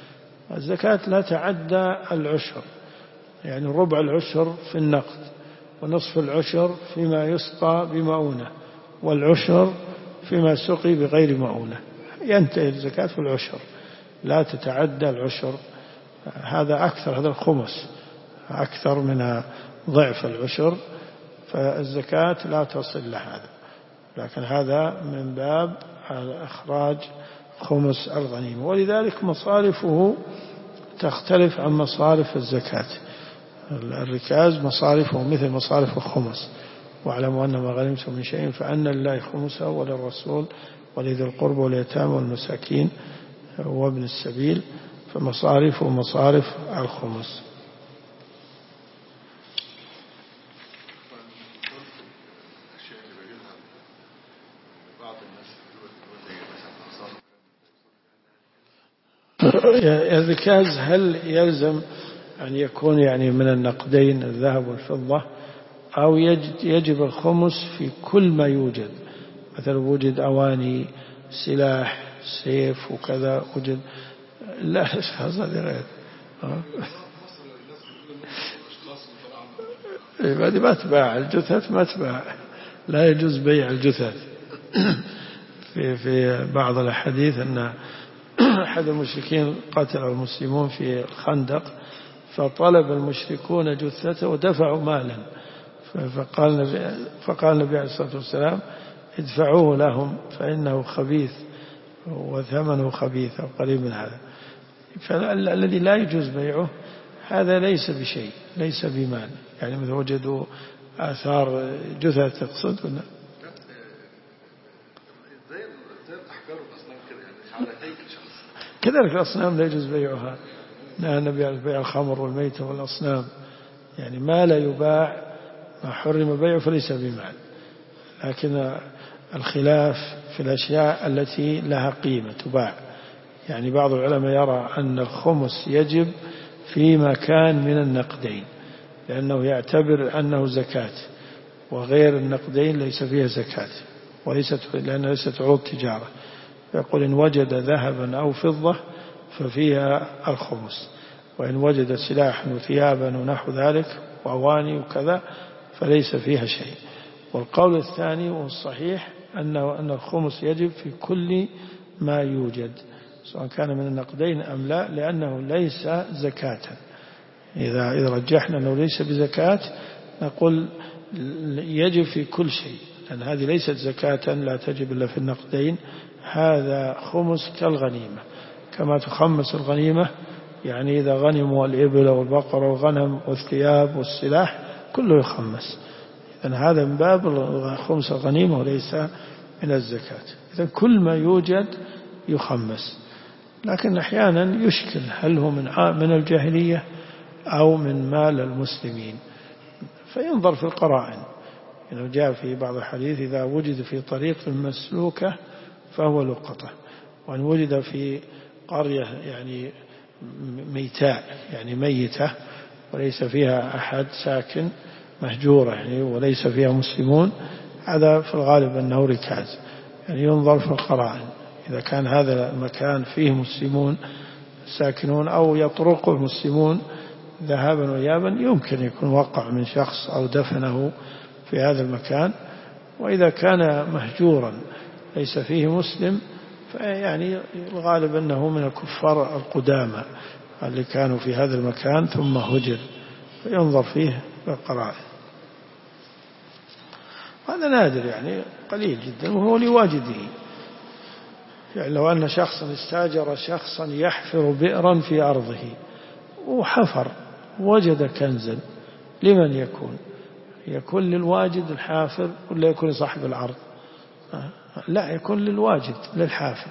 Speaker 1: الزكاة لا تعدى العشر، يعني ربع العشر في النقد، ونصف العشر فيما يسقى بمؤونة، والعشر فيما سقي بغير مؤونة. ينتهي الزكاة في العشر، لا تتعدى العشر. هذا أكثر، هذا الخمس أكثر من ضعف العشر، فالزكاة لا تصل لهذا. لكن هذا من باب إخراج خمس الغنيمة، ولذلك مصارفه تختلف عن مصارف الزكاة. الركاز مصارفه مثل مصارف الخمس، واعلموا أن ما غنمتم من شيء فأن لله خمسه وللرسول ولذي القربى واليتامى والمساكين وابن السبيل، فمصارفه مصارف الخمس. الركاز هل يلزم أن يكون يعني من النقدين الذهب والفضة، أو يجب الخمس في كل ما يوجد؟ مثلا وجد أواني سلاح سيف وكذا وجد، لا هذا غير هذه ما تباع، الجثث ما تباع، لا يجوز بيع الجثث. في بعض الأحاديث أن أحد المشركين قتل المسلمون في الخندق، فطلب المشركون جثته ودفعوا مالا، فقال النبي عليه الصلاة والسلام ادفعوه لهم فإنه خبيث وثمنه خبيث أو قريب من هذا. فالذي لا يجوز بيعه هذا ليس بشيء، ليس بمال. يعني مثل وجدوا آثار جثث تقصد ولا كذلك الأصنام لا يجوز بيعها. نهى النبي عن بيع الخمر والميتة والأصنام، يعني ما لا يباع ما حرم بيعه فليس بمال. لكن الخلاف في الأشياء التي لها قيمة تباع. يعني بعض العلماء يرى أن الخمس يجب في كان من النقدين، لأنه يعتبر أنه زكاة، وغير النقدين ليس فيها زكاة، لأنها ليست عروض تجارة. يقول إن وجد ذهبا أو فضة ففيها الخمس، وإن وجد سلاحا وثيابا ونحو ذلك وأواني وكذا فليس فيها شيء. والقول الثاني والصحيح أن الخمس يجب في كل ما يوجد، سواء كان من النقدين أم لا، لأنه ليس زكاة. إذا رجحنا أنه ليس بزكاة نقول يجب في كل شيء، لأن هذه ليست زكاة لا تجب إلا في النقدين. هذا خمس كالغنيمة، كما تخمس الغنيمة، يعني إذا غنموا الإبل والبقر والغنم والثياب والسلاح كله يخمس. إذن هذا من باب خمس الغنيمة وليس من الزكاة. إذن كل ما يوجد يخمس، لكن أحيانا يشكل هل هو من الجاهلية أو من مال المسلمين، فينظر في القرائن. إنه جاء في بعض الحديث إذا وجد في طريق مسلوكة فهو لقطة، وأن وجد في قرية يعني ميتاء يعني ميتة وليس فيها أحد ساكن، مهجورة يعني وليس فيها مسلمون، هذا في الغالب أنه ركاز. يعني ينظر في القرائن، إذا كان هذا المكان فيه مسلمون ساكنون أو يطرق المسلمون ذهابا وإيابا يمكن يكون وقع من شخص أو دفنه في هذا المكان. وإذا كان مهجورا ليس فيه مسلم فيعني الغالب أنه من الكفار القدامى اللي كانوا في هذا المكان ثم هجر، فينظر فيه بالقرائن. هذا نادر يعني قليل جدا، وهو لواجده. يعني لو أن شخصا استاجر شخصا يحفر بئرا في أرضه وحفر وجد كنزا، لمن يكون للواجد الحافر ولا يكون لصاحب العرض؟ لا، يكون للواجد للحافر،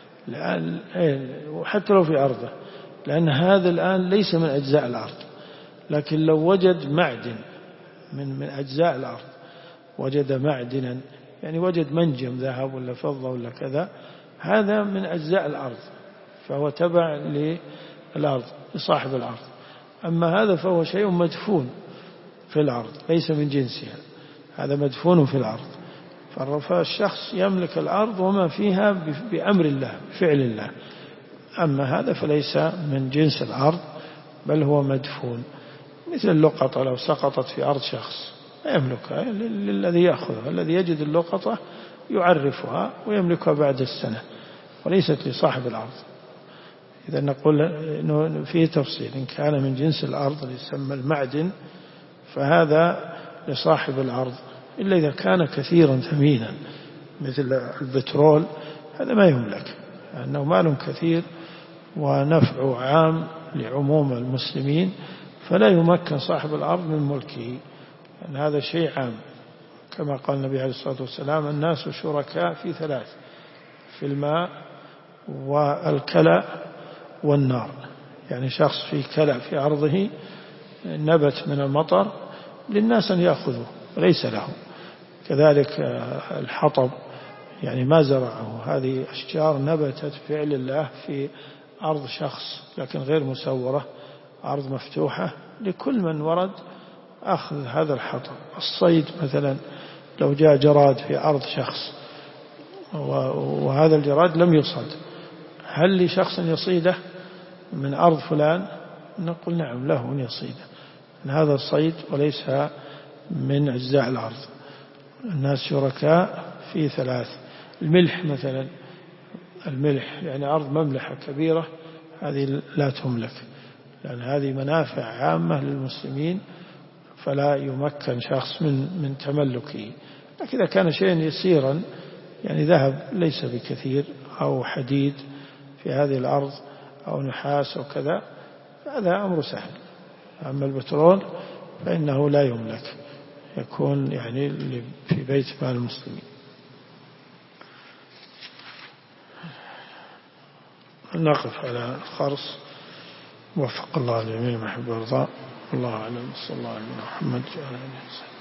Speaker 1: وحتى لو في أرضه، لأن هذا الآن ليس من أجزاء الأرض. لكن لو وجد معدن من أجزاء الأرض، وجد معدنا يعني وجد منجم ذهب ولا فضة ولا كذا، هذا من أجزاء الأرض فهو تبع للأرض لصاحب الأرض. أما هذا فهو شيء مدفون في الأرض ليس من جنسها، هذا مدفون في الأرض. فالشخص يملك الأرض وما فيها بأمر الله بفعل الله. أما هذا فليس من جنس الأرض بل هو مدفون، مثل اللقطة لو سقطت في أرض شخص لا يملكها للذي يأخذها، الذي يجد اللقطة يعرفها ويملكها بعد السنة وليست لصاحب الأرض. إذا نقول إنه فيه تفصيل، إن كان من جنس الأرض اللي يسمى المعدن فهذا لصاحب الأرض، إلا إذا كان كثيرا ثمينا مثل البترول هذا ما يملك، لأنه مال كثير ونفعه عام لعموم المسلمين، فلا يمكن صاحب الأرض من ملكه، لأن هذا شيء عام. كما قال النبي عليه الصلاة والسلام: الناس شركاء في ثلاث: في الماء والكلى والنار. يعني شخص في كلى في أرضه نبت من المطر للناس أن يأخذوا وليس له. كذلك الحطب، يعني ما زرعه، هذه أشجار نبتت فعل الله في أرض شخص لكن غير مسورة، أرض مفتوحة، لكل من ورد أخذ هذا الحطب. الصيد مثلا، لو جاء جراد في أرض شخص وهذا الجراد لم يصد، هل لشخص يصيده من أرض فلان؟ نقول نعم له أن يصيده، هذا الصيد وليس من أجزاء الأرض. الناس شركاء في ثلاث. الملح مثلا، الملح يعني أرض مملحة كبيرة، هذه لا تملك، لأن هذه منافع عامة للمسلمين فلا يمكن شخص من تملكه. لكن إذا كان شيئا يسيرا، يعني ذهب ليس بكثير أو حديد في هذه الأرض أو نحاس أو كذا، هذا أمر سهل. أما البترول فإنه لا يملك، يكون يعني في بيت مال المسلمين. نقف على الخرص. وفق الله الجميع ما يحب ويرضى. الله أعلم. صلى الله عليه وسلم.